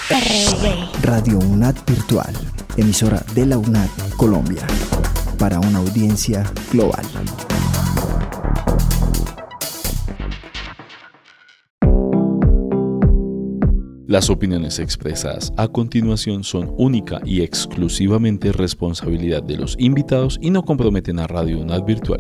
Radio UNAD Virtual, emisora de la UNAD Colombia, para una audiencia global. Las opiniones expresadas a continuación son única y exclusivamente responsabilidad de los invitados y no comprometen a Radio UNAD Virtual.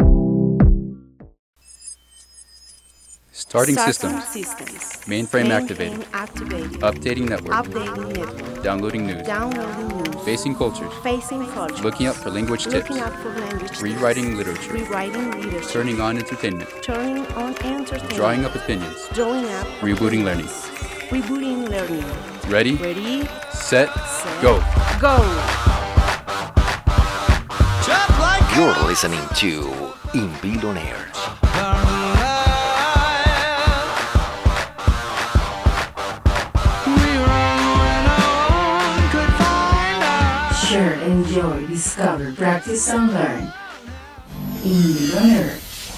Starting systems. Mainframe activated. Updating network. Downloading news. Facing cultures. Looking up for language tips. Rewriting literature. Turning on entertainment. Drawing up opinions. Rebooting learning. Ready? Set, go. You're listening to Inbil on Air. Share, enjoy, discover, practice and learn. Inbil on Air.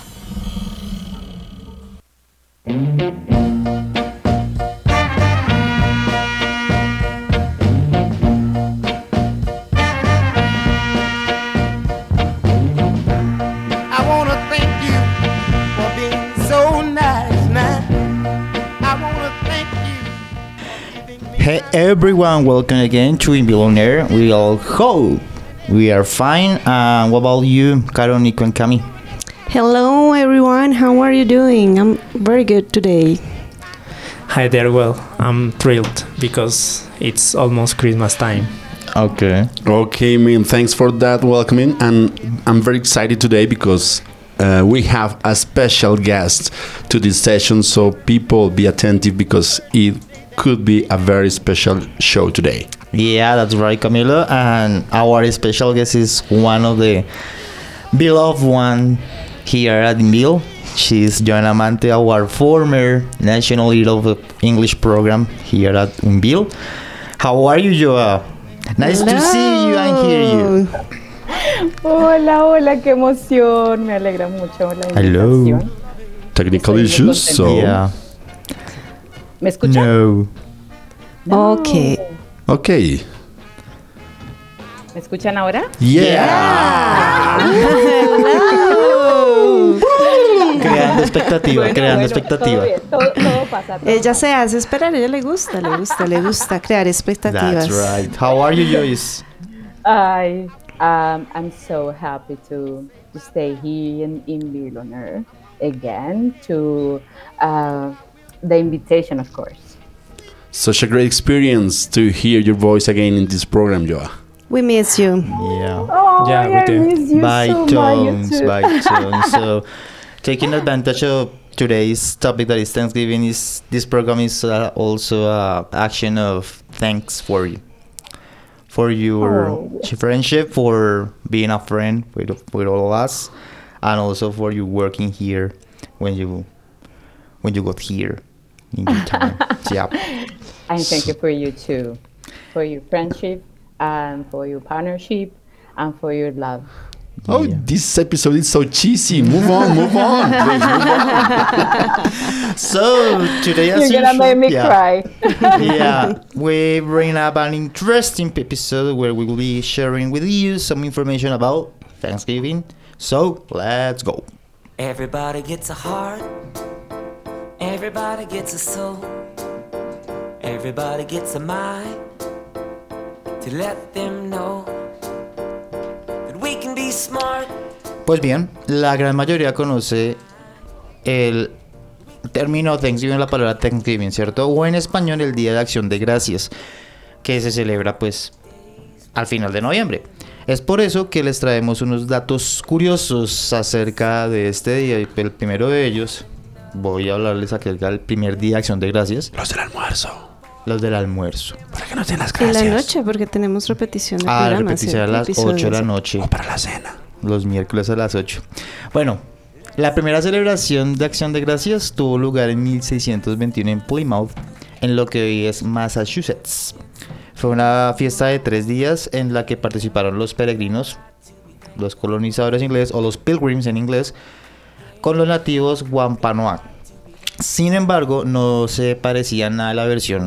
Hey everyone, welcome again to Inbil on Air. We all hope we are fine. What about you, Caro, Nico, and Cami? Hello everyone, how are you doing? I'm very good today. Hi there, well, I'm thrilled because it's almost Christmas time. Okay, man, thanks for that welcoming. And I'm very excited today because we have a special guest to this session, so people be attentive because it could be a very special show today. Yeah, that's right, Camilo. And our special guest is one of the beloved one here at Inbil. She's Joana Amante, our former national leader of the English program here at Inbil. How are you, Joa? Nice to see you and hear you. Hola, qué emoción. Me alegra mucho la invitación. Hello. Technical issues, so... Yeah. ¿Me escuchan? No. Okay. Okay. ¿Me escuchan ahora? Yeah. Creando expectativas, expectativas. Todo pasa. Ella se hace esperar, a ella le gusta crear expectativas. That's right. How are you, Joyce? I'm so happy to stay here in Inbil on Air again to the invitation, of course. Such a great experience to hear your voice again in this program, Joa. We miss you. Yeah. Oh, Yeah, we do. I miss you By so tones, much. by tones. So, taking advantage of today's topic that is Thanksgiving, is this program is also a action of thanks for you, for your friendship, for being a friend with all of us, and also for you working here when you got here in good time. Yeah. And thank you for you too, for your friendship and for your partnership and for your love. Oh, yeah. This episode is so cheesy. Move on. Please move on. So today, as You're gonna make me cry. Yeah, we bring up an interesting episode where we will be sharing with you some information about Thanksgiving. So let's go. Everybody gets a heart. Everybody gets a soul. Everybody gets a mind to let them know that we can be smart. Pues bien, la gran mayoría conoce el término Thanksgiving, la palabra Thanksgiving, ¿cierto? O en español el Día de Acción de Gracias, que se celebra pues al final de noviembre. Es por eso que les traemos unos datos curiosos acerca de este día. El primero de ellos, voy a hablarles acerca del primer Día de Acción de Gracias. Los del almuerzo. Los del almuerzo. Para que nos den las En gracias. la noche, porque tenemos repetición de programas. Repetición a las 8 de la noche. O para la cena. Los miércoles a las 8. Bueno, la primera celebración de Acción de Gracias tuvo lugar en 1621 en Plymouth, en lo que hoy es Massachusetts. Fue una fiesta de 3 días en la que participaron los peregrinos, los colonizadores ingleses o los pilgrims en inglés, con los nativos Wampanoag. Sin embargo, no se parecía nada a la versión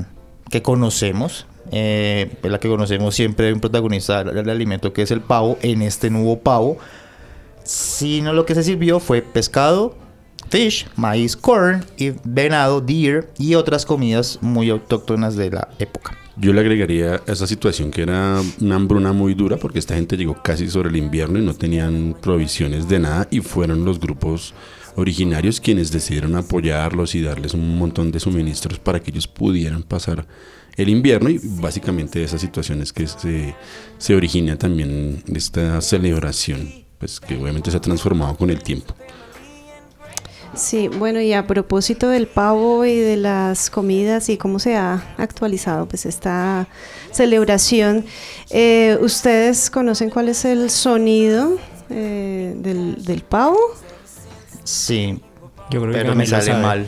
que conocemos, la que conocemos siempre hay un protagonista del alimento que es el pavo, en este nuevo pavo, sino lo que se sirvió fue pescado, fish, maíz, corn, y venado, deer y otras comidas muy autóctonas de la época. Yo le agregaría a esa situación que era una hambruna muy dura porque esta gente llegó casi sobre el invierno y no tenían provisiones de nada y fueron los grupos originarios quienes decidieron apoyarlos y darles un montón de suministros para que ellos pudieran pasar el invierno, y básicamente de esas situaciones que se origina también esta celebración, pues que obviamente se ha transformado con el tiempo. Sí, bueno, y a propósito del pavo y de las comidas y cómo se ha actualizado pues esta celebración, ¿ustedes conocen cuál es el sonido del pavo? Sí, yo creo pero que me sale mal.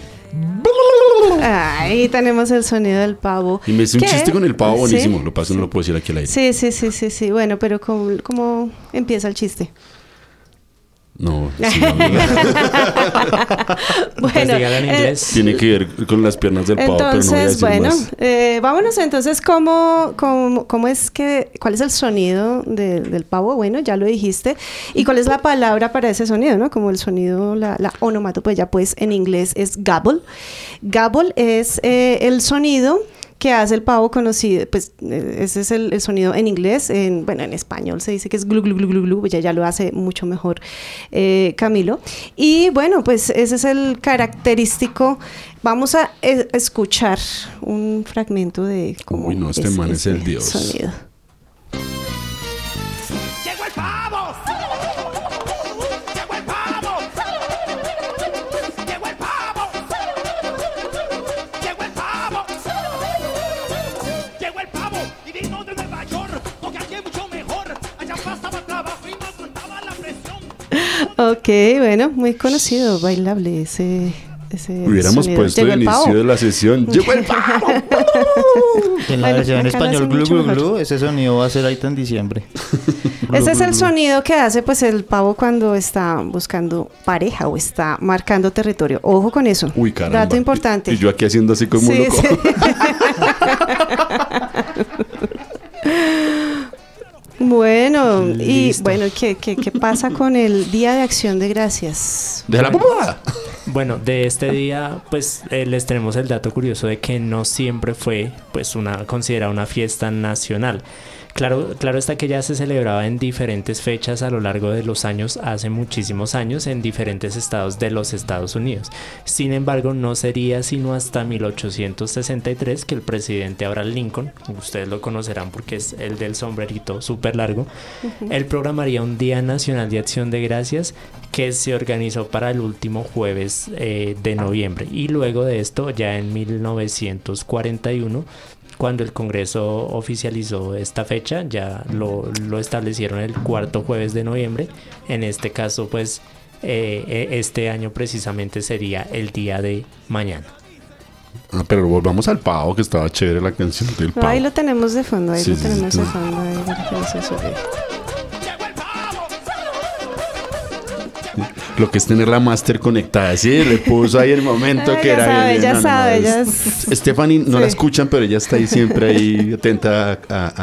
Ahí tenemos el sonido del pavo. Y me hice un chiste con el pavo buenísimo, ¿Sí? lo paso, no lo puedo decir aquí al aire. Sí, bueno, pero ¿cómo empieza el chiste? No, sí, amiga. Bueno, en inglés. Tiene que ver con las piernas del pavo, pero no voy a decir más. Vámonos entonces, ¿cuál es el sonido del pavo? Bueno, ya lo dijiste. ¿Y cuál es la palabra para ese sonido, no? Como el sonido, la onomatopeya, pues en inglés es gobble. Gobble es el sonido que hace el pavo conocido, pues ese es el sonido en inglés, en español se dice que es glu, glu, glu, glu, glu, ya lo hace mucho mejor Camilo. Y bueno, pues ese es el característico. Vamos a escuchar un fragmento de cómo Uy, no, este man es el dios. Sonido. ¡Llegó el pavo! ¡Llegó el pavo! ¡Llegó el pavo! ¡Llegó el pavo! Llegó el pavo y vino de Nueva York, porque aquí es mucho mejor. Allá pasaba trabajo y no aguantaba la presión. Ok, bueno, muy conocido, bailable ese Hubiéramos sonido. puesto el inicio de la sesión. ¡Llegó el pavo! En la versión en español, glu, glu, glu, ese sonido va a ser ahorita en diciembre. Ese es el sonido que hace pues el pavo cuando está buscando pareja o está marcando territorio. Ojo con eso. Uy, caramba. Dato importante. Y yo aquí haciendo así como sí, loco. Sí. Bueno, Listo. y bueno, ¿qué pasa con el Día de Acción de Gracias? ¡De la pomada! Bueno, de este día, pues les tenemos el dato curioso de que no siempre fue, pues, considerada una fiesta nacional. Claro está que ya se celebraba en diferentes fechas a lo largo de los años, hace muchísimos años, en diferentes estados de los Estados Unidos. Sin embargo, no sería sino hasta 1863 que el presidente Abraham Lincoln, ustedes lo conocerán porque es el del sombrerito súper largo, él programaría un Día Nacional de Acción de Gracias que se organizó para el último jueves de noviembre. Y luego de esto, ya en 1941, cuando el Congreso oficializó esta fecha, ya lo establecieron el cuarto jueves de noviembre. En este caso, pues, este año precisamente sería el día de mañana. Ah, pero volvamos al pavo, que estaba chévere la canción del pavo. Ahí lo tenemos de fondo, Sí, de sí. fondo. Lo que es tener la máster conectada. Sí, le puso ahí el momento que era. Ya sabe. Stephanie no la Sí. escuchan, pero ella está ahí siempre ahí atenta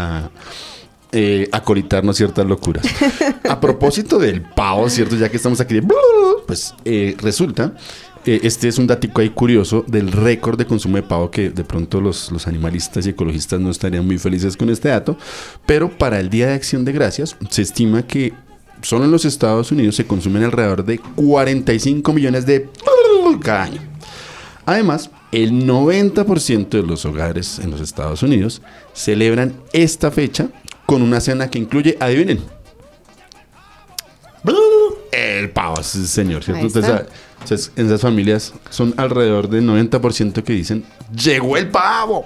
a colitarnos ciertas locuras. A propósito del pavo, ¿cierto? Ya que estamos aquí, pues resulta, este es un datico ahí curioso del récord de consumo de pavo, que de pronto los animalistas y ecologistas no estarían muy felices con este dato, pero para el Día de Acción de Gracias se estima que solo en los Estados Unidos se consumen alrededor de 45 millones de cada año. Además, el 90% de los hogares en los Estados Unidos celebran esta fecha con una cena que incluye, adivinen, el pavo, sí, señor, ¿cierto? Entonces, en esas familias son alrededor del 90% que dicen, ¡llegó el pavo!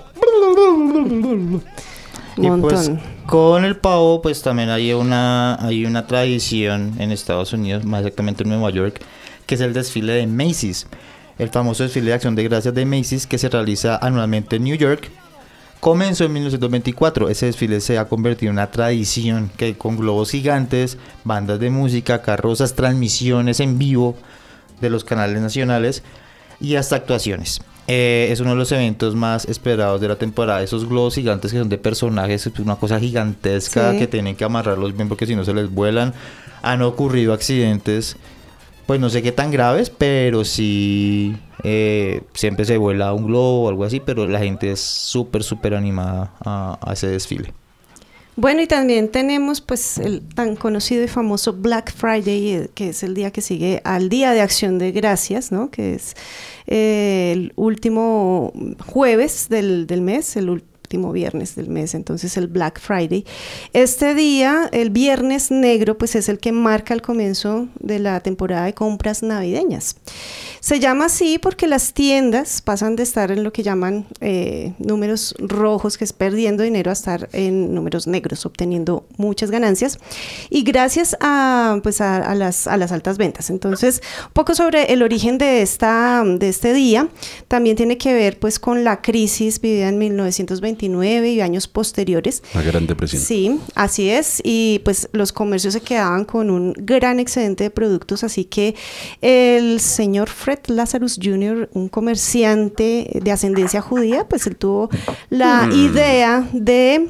Y pues con el pavo pues también hay una tradición en Estados Unidos, más exactamente en Nueva York, que es el desfile de Macy's, el famoso desfile de Acción de Gracias de Macy's, que se realiza anualmente en New York. Comenzó en 1924. Ese desfile se ha convertido en una tradición que con globos gigantes, bandas de música, carrozas, transmisiones en vivo de los canales nacionales y hasta actuaciones. Es uno de los eventos más esperados de la temporada. Esos globos gigantes que son de personajes, es una cosa gigantesca, que tienen que amarrarlos bien porque si no se les vuelan. Han ocurrido accidentes, pues no sé qué tan graves, pero sí siempre se vuela un globo o algo así, pero la gente es súper animada a ese desfile. Bueno, y también tenemos pues el tan conocido y famoso Black Friday, que es el día que sigue al Día de Acción de Gracias, ¿no? Que es el último jueves del mes, el último viernes del mes, entonces el Black Friday. Este día, el Viernes Negro, pues es el que marca el comienzo de la temporada de compras navideñas. Se llama así porque las tiendas pasan de estar en lo que llaman números rojos, que es perdiendo dinero, a estar en números negros, obteniendo muchas ganancias, y gracias a las altas ventas. Entonces, un poco sobre el origen de este día, también tiene que ver pues con la crisis vivida en 1929 y años posteriores. La Gran Depresión. Sí, así es, y pues los comercios se quedaban con un gran excedente de productos, así que el señor Fred Lazarus Jr., un comerciante de ascendencia judía, pues él tuvo la idea de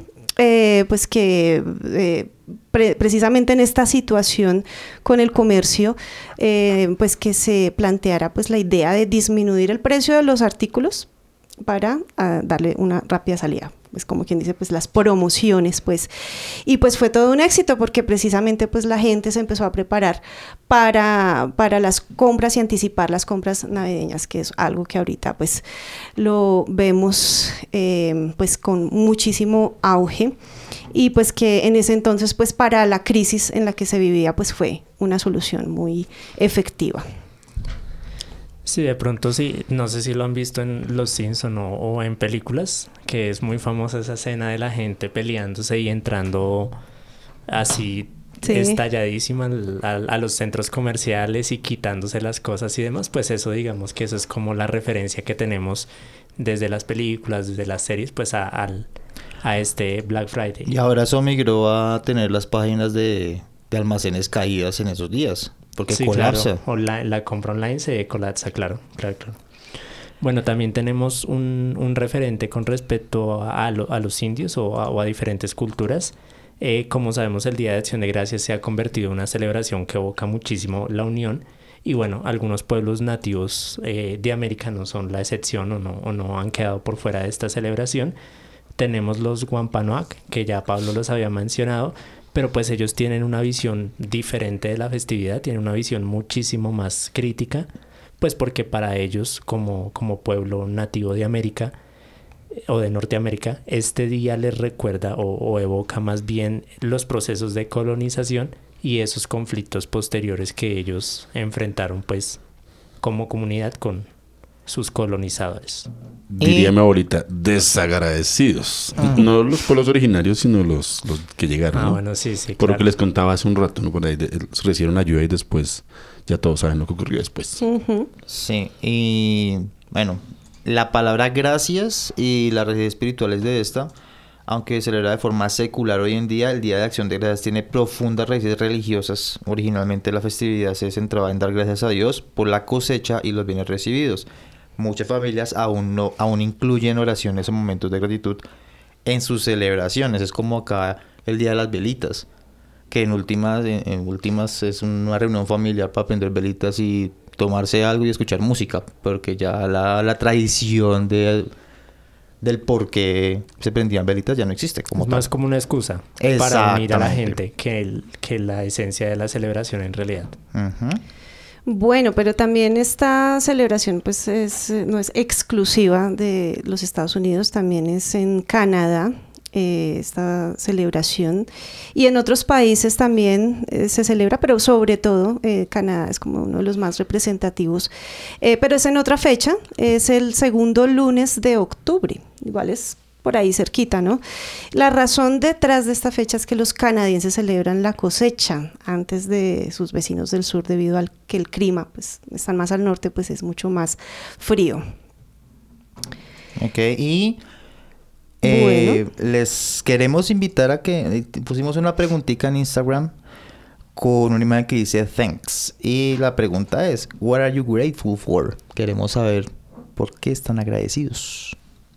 precisamente en esta situación con el comercio, pues que se planteara pues la idea de disminuir el precio de los artículos para darle una rápida salida. Es como quien dice, pues las promociones, pues. Y pues fue todo un éxito porque precisamente pues la gente se empezó a preparar para las compras y anticipar las compras navideñas, que es algo que ahorita pues lo vemos pues con muchísimo auge, y pues que en ese entonces pues para la crisis en la que se vivía pues fue una solución muy efectiva. Sí, de pronto sí, no sé si lo han visto en Los Simpson o en películas, que es muy famosa esa escena de la gente peleándose y entrando así estalladísima a los centros comerciales y quitándose las cosas y demás. Pues eso, digamos que eso es como la referencia que tenemos desde las películas, desde las series, pues a este Black Friday. Y ahora eso migró a tener las páginas de almacenes caídas en esos días. Porque sí, colapsa. Claro. La compra online se colapsa, claro. Bueno, también tenemos un referente con respecto a los indios o a diferentes culturas. Como sabemos, el Día de Acción de Gracias se ha convertido en una celebración que evoca muchísimo la unión. Y bueno, algunos pueblos nativos de América no son la excepción o no han quedado por fuera de esta celebración. Tenemos los Wampanoag, que ya Pablo los había mencionado, pero pues ellos tienen una visión diferente de la festividad, tienen una visión muchísimo más crítica, pues porque para ellos como pueblo nativo de América o de Norteamérica, este día les recuerda o evoca más bien los procesos de colonización y esos conflictos posteriores que ellos enfrentaron pues como comunidad con sus colonizadores. Diría mi abuelita, desagradecidos. No los pueblos originarios, sino los que llegaron. ¿No? Bueno, sí, Por claro. lo que les contaba hace un rato, ¿no? Por ahí recibieron ayuda y después ya todos saben lo que ocurrió después. Uh-huh. Sí, y bueno, la palabra gracias y las raíces espirituales de esta, aunque se celebra de forma secular hoy en día, el Día de Acción de Gracias tiene profundas raíces religiosas. Originalmente la festividad se centraba en dar gracias a Dios por la cosecha y los bienes recibidos. Muchas familias aún incluyen oraciones o momentos de gratitud en sus celebraciones. Es como acá el Día de las Velitas, que en últimas es una reunión familiar para prender velitas y tomarse algo y escuchar música, porque ya la tradición del por qué se prendían velitas ya no existe. Es más como una excusa para unir a la gente que la esencia de la celebración en realidad. Uh-huh. Bueno, pero también esta celebración pues no es exclusiva de los Estados Unidos, también es en Canadá esta celebración, y en otros países también se celebra, pero sobre todo Canadá es como uno de los más representativos, pero es en otra fecha, es el segundo lunes de octubre, igual es por ahí cerquita, ¿no? La razón detrás de esta fecha es que los canadienses celebran la cosecha antes de sus vecinos del sur, debido al que el clima, pues, están más al norte, pues es mucho más frío. Ok, y bueno, les queremos invitar a que pusimos una preguntita en Instagram con una imagen que dice thanks, y la pregunta es, what are you grateful for? Queremos saber ¿Por qué están agradecidos?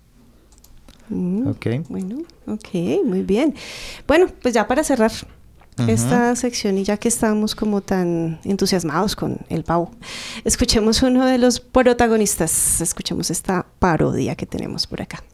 Ok. Bueno, ok, muy bien. Bueno, pues ya para cerrar esta sección y ya que estamos como tan entusiasmados con el pavo, escuchemos uno de los protagonistas, escuchemos esta parodia que tenemos por acá.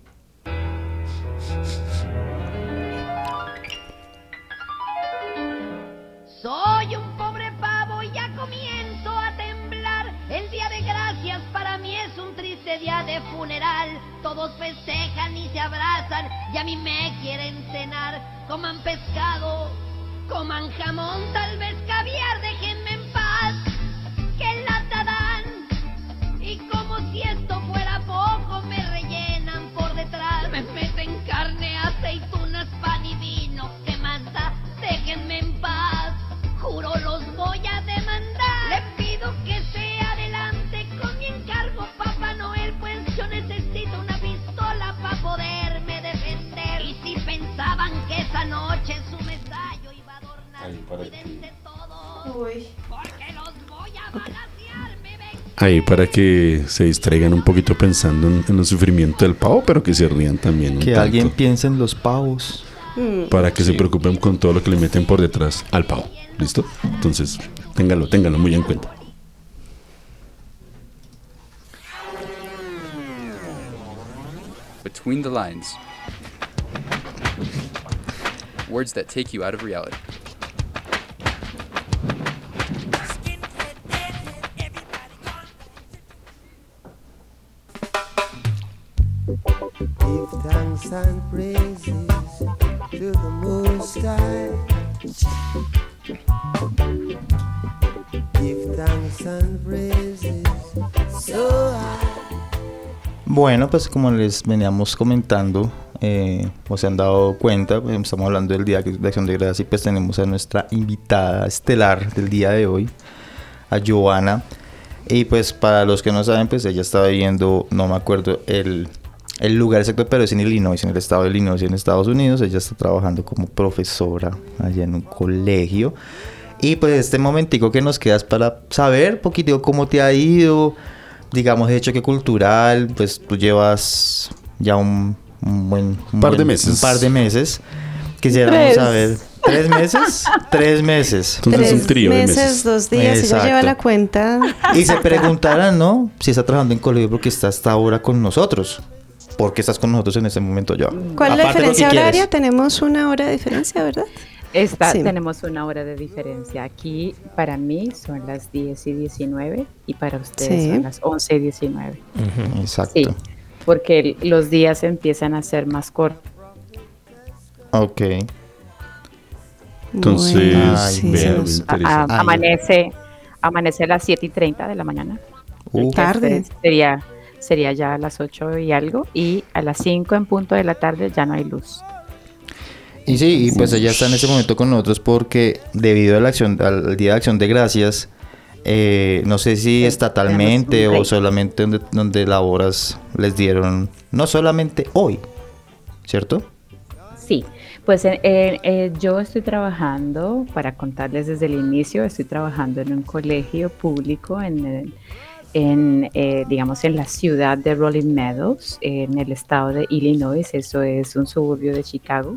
Soy un pobre pavo y ya comienzo a temblar. El día de gracias para mí es un triste día de funeral. Todos festejan y se abrazan y a mí me quieren cenar. Coman pescado, coman jamón, tal vez caviar, déjenme en paz. ¿Qué lata dan? Y como si esto fuera poco, me rellenan por detrás. Me meten carne, aceitunas, pan y vino. ¿Qué más da? Déjenme en paz. Juro los voy a demandar. Le pido que se adelante con mi encargo, Papá Noel, pues yo necesito una pistola para poderme defender. Y si pensaban que esa noche su mesallo iba a adornar, cuídense todos, porque los voy a balacear. Ahí para que se distraigan un poquito pensando en el sufrimiento del pavo, pero que se rían también. Que alguien piense en los pavos. Para que se preocupen con todo lo que le meten por detrás al pavo. ¿Listo? Entonces, ténganlo muy en cuenta. Between the lines. Words that take you out of reality. Give thanks and praises to the Most High. Give thanks and praises so high. Bueno, pues como les veníamos comentando, o se han dado cuenta, pues estamos hablando del Día de Acción de Gracias y pues tenemos a nuestra invitada estelar del día de hoy, a Joana. Y pues para los que no saben, pues ella estaba viviendo, no me acuerdo el lugar exacto, pero es en Illinois, en el estado de Illinois, en Estados Unidos. Ella está trabajando como profesora allá en un colegio. Y pues este momentico que nos quedas para saber un poquito cómo te ha ido, digamos, de choque cultural, pues tú llevas ya un par de meses. Quisiéramos saber. ¿3 meses? 3 meses. Entonces un trío de meses. 2 días, Exacto. ella lleva la cuenta. Y se preguntarán, ¿no? Si está trabajando en colegio, porque está hasta ahora con nosotros. ¿Por qué estás con nosotros en este momento, yo? ¿Cuál es la diferencia horaria? Tenemos 1 hora de diferencia, ¿verdad? Sí. Tenemos 1 hora de diferencia. Aquí para mí son las 10:19 y para ustedes son las 11:19. Exacto. Sí, porque los días empiezan a ser más cortos. Ok. Entonces, amanece a las 7:30 de la mañana. Tarde. Sería ya a las 8 y algo, y a las 5 en punto de la tarde ya no hay luz. Y sí, y pues ella está en este momento con nosotros porque debido a al Día de Acción de Gracias, no sé si estatalmente o solamente donde laboras les dieron, no solamente hoy, ¿cierto? Sí, pues yo estoy trabajando, para contarles desde el inicio, estoy trabajando en un colegio público digamos en la ciudad de Rolling Meadows, en el estado de Illinois. Eso es un suburbio de Chicago.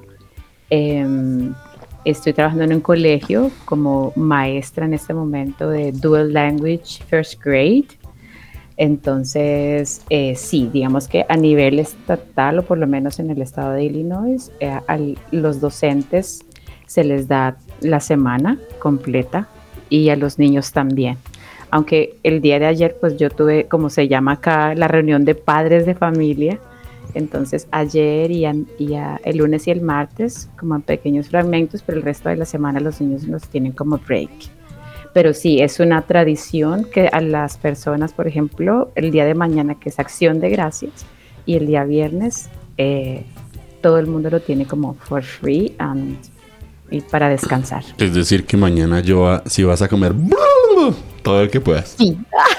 Estoy trabajando en un colegio como maestra en este momento de Dual Language First Grade. Entonces, sí, digamos que a nivel estatal, o por lo menos en el estado de Illinois, a los docentes se les da la semana completa y a los niños también. Aunque el día de ayer, pues yo tuve, como se llama acá, la reunión de padres de familia. Entonces, ayer y el lunes y el martes, como en pequeños fragmentos, pero el resto de la semana los niños los tienen como break. Pero sí, es una tradición que a las personas, por ejemplo, el día de mañana, que es Acción de Gracias, y el día viernes, todo el mundo lo tiene como for free y para descansar. Es decir, que mañana, si vas a comer todo el que puedas. Sí.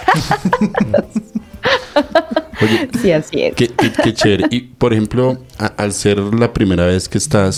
Oye, sí, así es. Qué chévere. Y, por ejemplo, al ser la primera vez que estás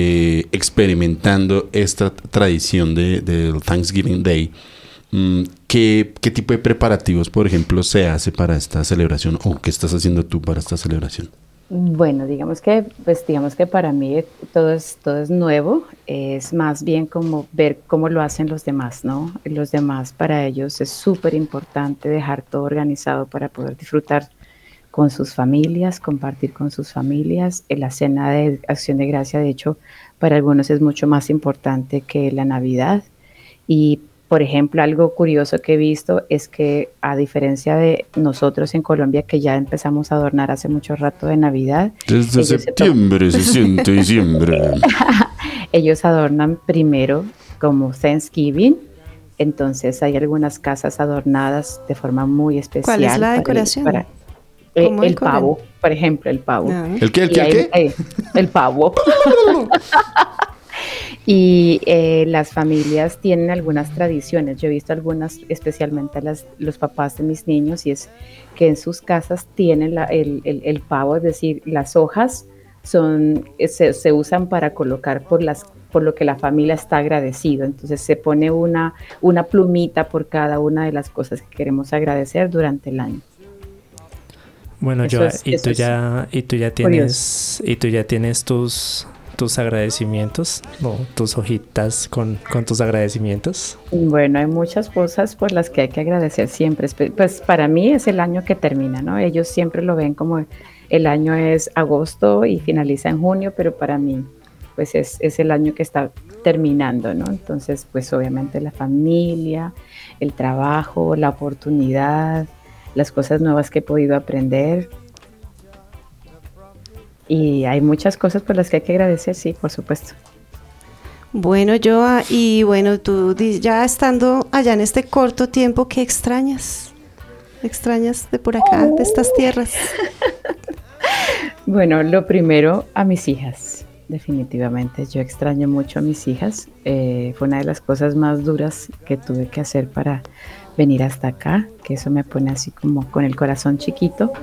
experimentando esta tradición del Thanksgiving Day, ¿Qué tipo de preparativos, por ejemplo, se hace para esta celebración o qué estás haciendo tú para esta celebración? Bueno, digamos que para mí todo es nuevo, es más bien como ver cómo lo hacen los demás, ¿no? Los demás, para ellos es súper importante dejar todo organizado para poder disfrutar con sus familias, compartir con sus familias. La cena de Acción de Gracia, de hecho, para algunos es mucho más importante que la Navidad. Y, por ejemplo, algo curioso que he visto es que, a diferencia de nosotros en Colombia, que ya empezamos a adornar hace mucho rato de Navidad, Desde ellos septiembre se siente diciembre. ellos adornan primero como Thanksgiving. Entonces hay algunas casas adornadas de forma muy especial. ¿Cuál es la para decoración? ¿Cómo el decoran? pavo, por ejemplo, el pavo. Ah. ¿El qué? Y hay- el pavo. Y las familias tienen algunas tradiciones. Yo he visto algunas, especialmente los papás de mis niños, y es que en sus casas tienen el pavo, es decir, las hojas se usan para colocar por lo que la familia está agradecido. Entonces se pone una plumita por cada una de las cosas que queremos agradecer durante el año. Bueno, Eso Joa, es- y eso es tú ya tienes tus agradecimientos, o tus hojitas con tus agradecimientos. Bueno, hay muchas cosas por las que hay que agradecer siempre. Pues para mí es el año que termina, ¿no? Ellos siempre lo ven como el año es agosto y finaliza en junio, pero para mí pues es el año que está terminando, ¿no? Entonces, pues obviamente la familia, el trabajo, la oportunidad, las cosas nuevas que he podido aprender. Y hay muchas cosas por las que hay que agradecer, sí, por supuesto. Bueno, Joa, y bueno, tú ya estando allá en este corto tiempo, ¿qué extrañas? ¿Extrañas de por acá, de estas tierras? Bueno, lo primero, a mis hijas, definitivamente. Yo extraño mucho a mis hijas. Fue una de las cosas más duras que tuve que hacer para venir hasta acá, que eso me pone así como con el corazón chiquito.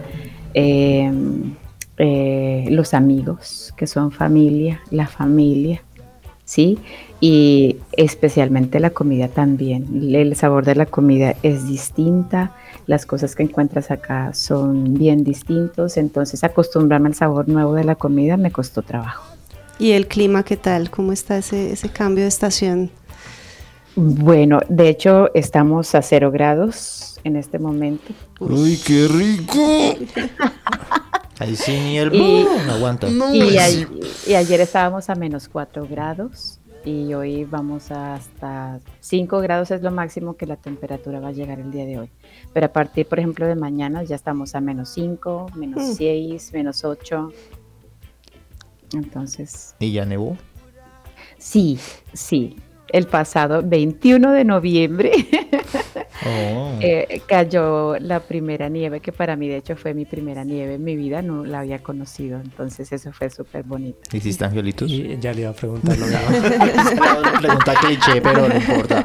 Los amigos, que son familia, la familia, ¿sí? Y especialmente la comida también. El sabor de la comida es distinta, las cosas que encuentras acá son bien distintos, entonces acostumbrarme al sabor nuevo de la comida me costó trabajo. ¿Y el clima qué tal? ¿Cómo está ese cambio de estación? Bueno, de hecho estamos a 0 grados en este momento. ¡Uy, qué rico! Ahí sí ni el Y- no aguanta. Y ayer estábamos a -4 grados y hoy vamos hasta 5 grados, es lo máximo que la temperatura va a llegar el día de hoy. Pero a partir, por ejemplo, de mañana ya estamos a -5, -6, -8. Entonces, ¿Y ya nevó? sí, el pasado 21 de noviembre Oh. cayó la primera nieve, que para mí de hecho fue mi primera nieve en mi vida, no la había conocido, entonces eso fue súper bonito. ¿Hiciste angelitos? Y ya le iba a preguntar lo mismo. Pregunta cliché, pero no importa.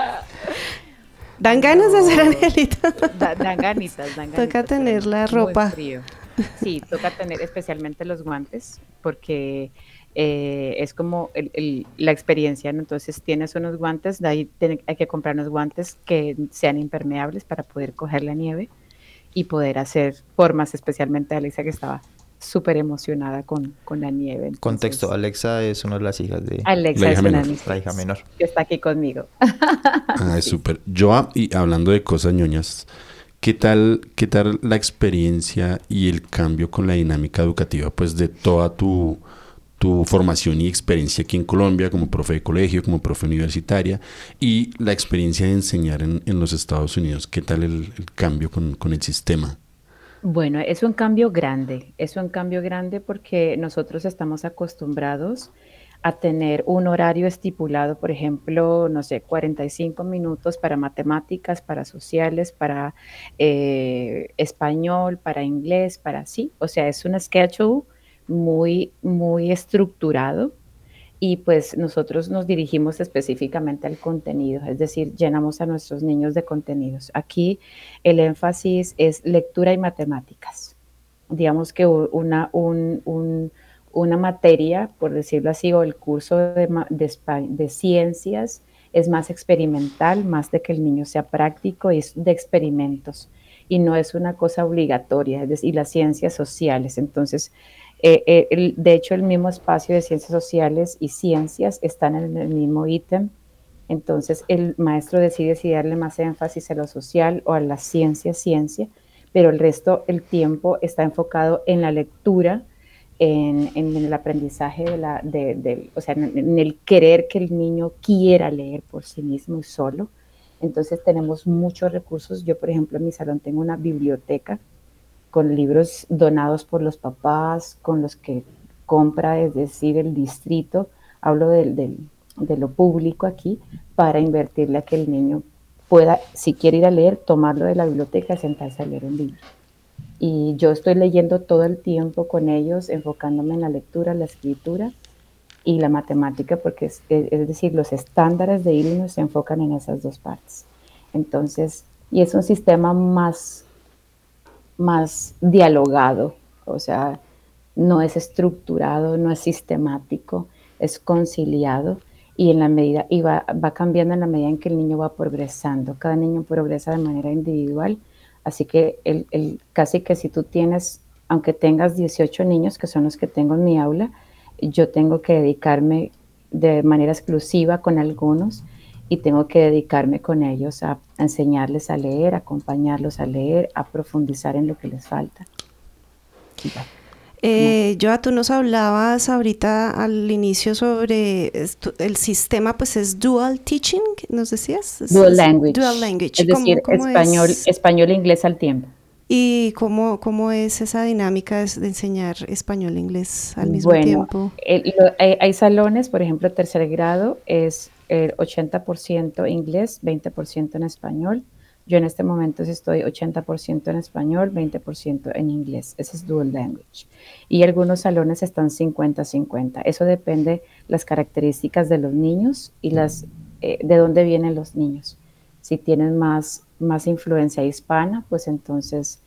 ¿Dan ganas de hacer angelitos? Dan ganitas. Toca tener la muy ropa. frío. Sí, toca tener especialmente los guantes, porque es como la experiencia, ¿no? Entonces tienes unos guantes, de ahí hay que comprar unos guantes que sean impermeables para poder coger la nieve y poder hacer formas, especialmente Alexa, que estaba súper emocionada con la nieve. Entonces, Contexto, Alexa es una de las hijas de Alexa La es hija una menor. de mis la hija hijas, menor. que está aquí conmigo. Ah, es súper. Joa, y hablando de cosas ñoñas, ¿qué tal la experiencia y el cambio con la dinámica educativa, pues, de toda tu formación y experiencia aquí en Colombia como profe de colegio, como profe universitaria, y la experiencia de enseñar en los Estados Unidos? ¿Qué tal el cambio con el sistema? Bueno, es un cambio grande porque nosotros estamos acostumbrados a tener un horario estipulado, por ejemplo, no sé, 45 minutos para matemáticas, para sociales, para español, para inglés, para sí, o sea, es un schedule muy, muy estructurado. Y pues nosotros nos dirigimos específicamente al contenido, es decir, llenamos a nuestros niños de contenidos. Aquí el énfasis es lectura y matemáticas. Digamos que una materia, por decirlo así, o el curso de ciencias es más experimental, más de que el niño sea práctico, y es de experimentos y no es una cosa obligatoria, es decir, las ciencias sociales. Entonces, de hecho, el mismo espacio de ciencias sociales y ciencias están en el mismo ítem. Entonces, el maestro decide si darle más énfasis a lo social o a la ciencia, pero el resto, el tiempo está enfocado en la lectura, en el aprendizaje o sea, en el querer que el niño quiera leer por sí mismo y solo. Entonces tenemos muchos recursos. Yo, por ejemplo, en mi salón tengo una biblioteca con libros donados por los papás, con los que compra, es decir, el distrito. Hablo de lo público aquí, para invertirle a que el niño pueda, si quiere ir a leer, tomarlo de la biblioteca y sentarse a leer un libro. Y yo estoy leyendo todo el tiempo con ellos, enfocándome en la lectura, la escritura y la matemática, porque es decir, los estándares de Illinois se enfocan en esas dos partes. Entonces, y es un sistema más dialogado, o sea, no es estructurado, no es sistemático, es conciliado, y en la medida, y va cambiando en la medida en que el niño va progresando. Cada niño progresa de manera individual, así que casi que si tú tienes, aunque tengas 18 niños, que son los que tengo en mi aula, yo tengo que dedicarme de manera exclusiva con algunos, y tengo que dedicarme con ellos a enseñarles a leer, a acompañarlos a leer, a profundizar en lo que les falta. Joa, tú nos hablabas ahorita al inicio sobre el sistema, pues es dual teaching, ¿nos decías? Dual language. Dual language. Es decir, español e inglés al tiempo. ¿Y cómo es esa dinámica de enseñar español e inglés al mismo tiempo? Hay salones, por ejemplo, tercer grado es el 80% inglés, 20% en español. Yo en este momento estoy 80% en español, 20% en inglés. Ese es dual language. Y algunos salones están 50-50. Eso depende las características de los niños y de dónde vienen los niños. Si tienen más influencia hispana, pues entonces,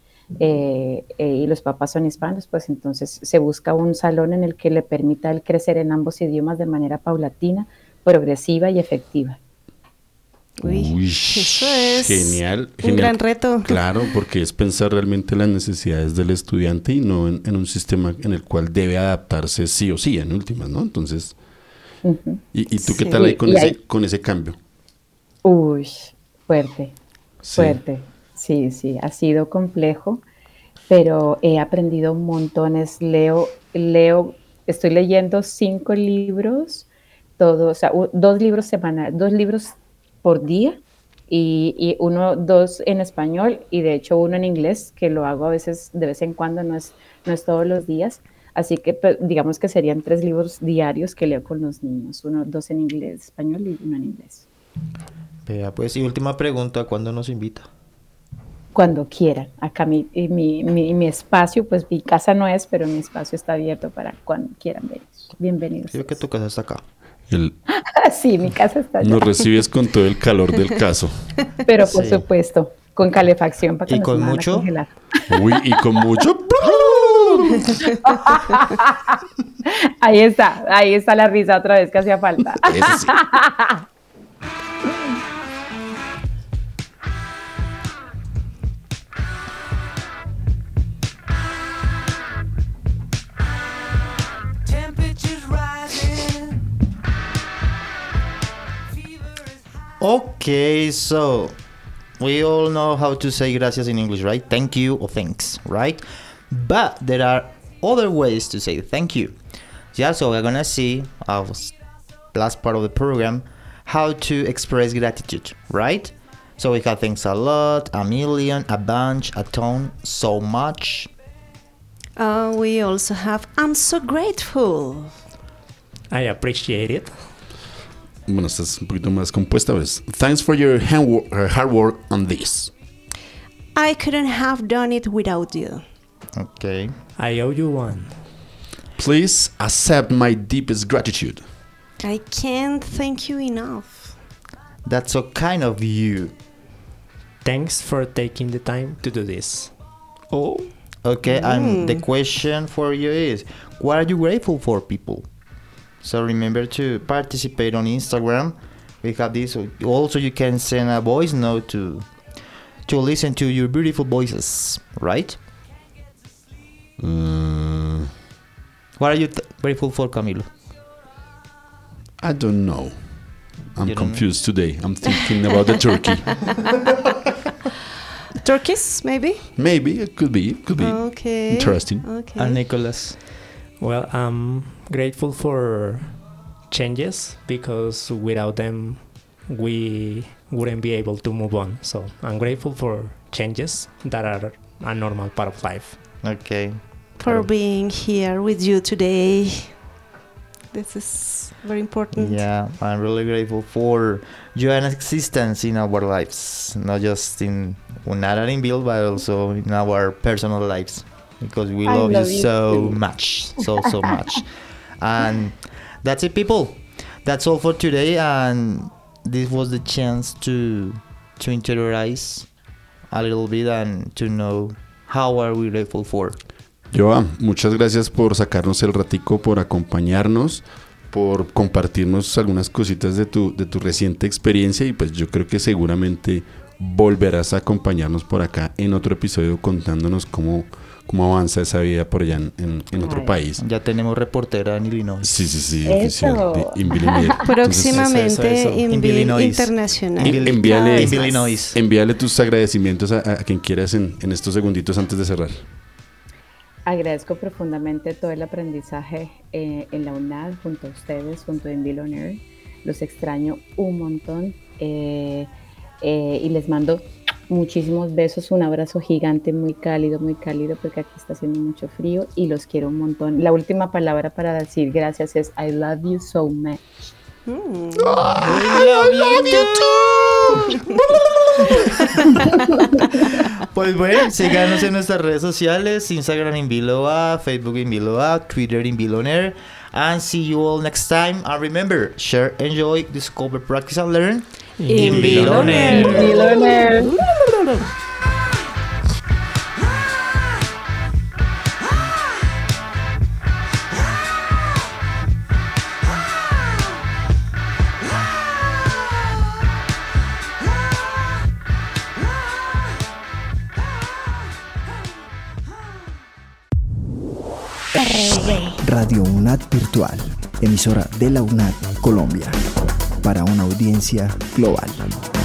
y los papás son hispanos, pues entonces se busca un salón en el que le permita el crecer en ambos idiomas de manera paulatina, progresiva y efectiva. Uy, eso es genial. Un gran reto. Claro, porque es pensar realmente las necesidades del estudiante y no en un sistema en el cual debe adaptarse sí o sí, en últimas, ¿no? Entonces, ¿y tú qué tal ahí con ese cambio? Uy, fuerte. Sí, ha sido complejo, pero he aprendido montones. Estoy leyendo 5 libros, todos, o sea, 2 libros semanales, 2 libros por día, y 2 en español, y de hecho 1 en inglés, que lo hago a veces, de vez en cuando, no es todos los días. Así que digamos que serían 3 libros diarios que leo con los niños, 2 en inglés, español y 1 en inglés. Pues, y última pregunta, ¿cuándo nos invita? Cuando quieran. Acá mi espacio, pues mi casa no es, pero mi espacio está abierto para cuando quieran venir. Bienvenidos. Creo que tu casa está acá. Sí, mi casa está allá. Nos recibes con todo el calor del caso. Pero por supuesto, con calefacción para que ¿Y con mucho? Uy, ¿y con mucho? Ahí está la risa otra vez que hacía falta. Eso sí. Okay, so we all know how to say gracias in English, right? Thank you or thanks, right? But there are other ways to say thank you. Yeah, so we're gonna see last part of the program how to express gratitude, right? So we have thanks a lot, a million, a bunch, a ton, so much. We also have I'm so grateful. I appreciate it. Bueno, esta es un poquito más compuesta, ¿ves? Thanks for your hard work on this. I couldn't have done it without you. Okay. I owe you one. Please accept my deepest gratitude. I can't thank you enough. That's so kind of you. Thanks for taking the time to do this. Oh. Okay, and the question for you is, what are you grateful for, people? So remember to participate on Instagram we have this. Also, you can send a voice note to listen to your beautiful voices, right? What are you grateful for, Camilo? I don't know. I'm You don't confused today. I'm thinking about the turkey. Turkeys, maybe? Maybe it could be. Okay. Interesting. Okay. And Nicholas. Well, I'm grateful for changes because without them, we wouldn't be able to move on. So I'm grateful for changes that are a normal part of life. Okay. For being here with you today. This is very important. Yeah, I'm really grateful for your existence in our lives, not just in Unara in Bill, but also in our personal lives, because we love you so much, so much. And that's it, people. That's all for today, and this was the chance to interiorize a little bit and to know how are we grateful for. Joa, muchas gracias por sacarnos el ratico, por acompañarnos, por compartirnos algunas cositas de tu reciente experiencia, y pues yo creo que seguramente volverás a acompañarnos por acá en otro episodio contándonos cómo avanza esa vida por allá en otro país. Ya tenemos reportera en Illinois. Sí, oficial de Inbillionaire. Próximamente Entonces, Inbil Internacional. Envíale tus agradecimientos a quien quieras en estos segunditos antes de cerrar. Agradezco profundamente todo el aprendizaje en la UNAD junto a ustedes, junto a Inbillionaire. Los extraño un montón y les mando muchísimos besos, un abrazo gigante, muy cálido, porque aquí está haciendo mucho frío y los quiero un montón. La última palabra para decir gracias es I love you so much. I love you too. Pues bueno, síganos en nuestras redes sociales, Instagram Inbiloa, Facebook Inbiloa, Twitter Inbillionaire, and see you all next time. And remember, share, enjoy, discover, practice and learn. Inbillionaire. Radio UNAD Virtual, emisora de la UNAD Colombia, para una audiencia global.